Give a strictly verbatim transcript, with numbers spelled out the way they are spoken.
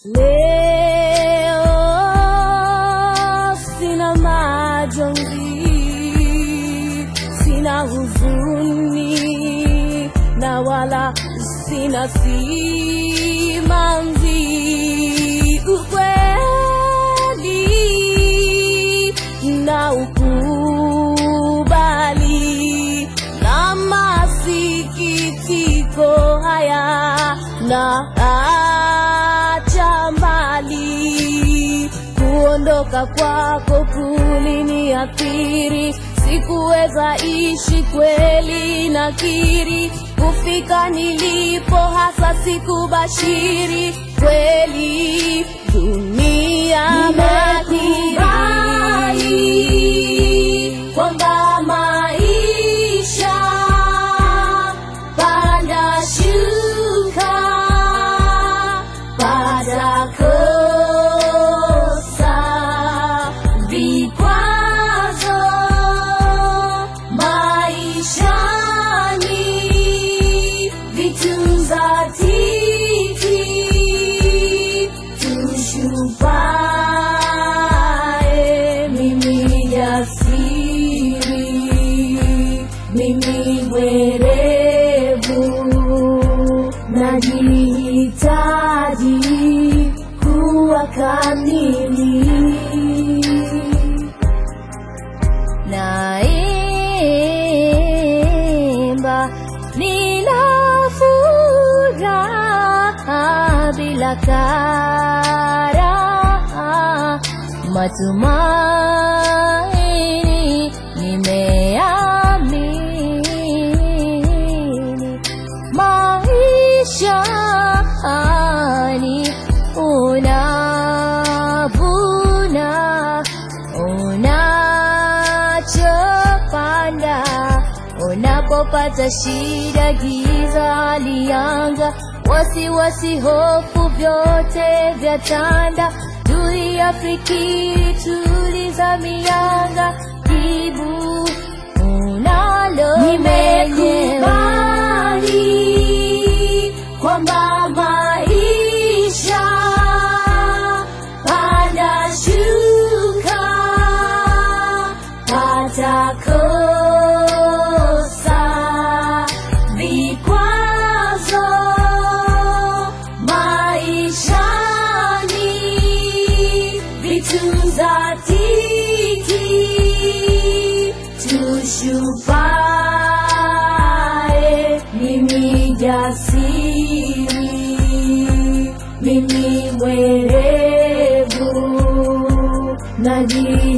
Leo sina majonzi, sina huzuni, na wala sina simanzi. Ukweli na ukubali, na masikitiko haya na acha mbali. Kuondoka kwako kuliniathiri, sikuweza ishi kweli nakiri. Kufika nilipo hasa sikubashiri, kweli dunia imekubali kwamba maisha panda shuka, pata kosa vikwazo maishani, vituzatiti tushupae. Mimi jasiri, mimi mwerevu, najihitaji kuwa kamili. Naimba nina furaha bila karaha, matumaini nimeamini. Maishani unavuna unachopanda. Unapopata shida, giza lianga, wasiwasi, hofu, vyote vyatanda. Tulia, fikiri, tuliza mianga, jibu unalo. Nimekubali kwamba maisha panda shuka, pata kosa vikwazo maishani, vituzatiti tushupae. Mimi jasiri, mimi mwerevu, najihitaji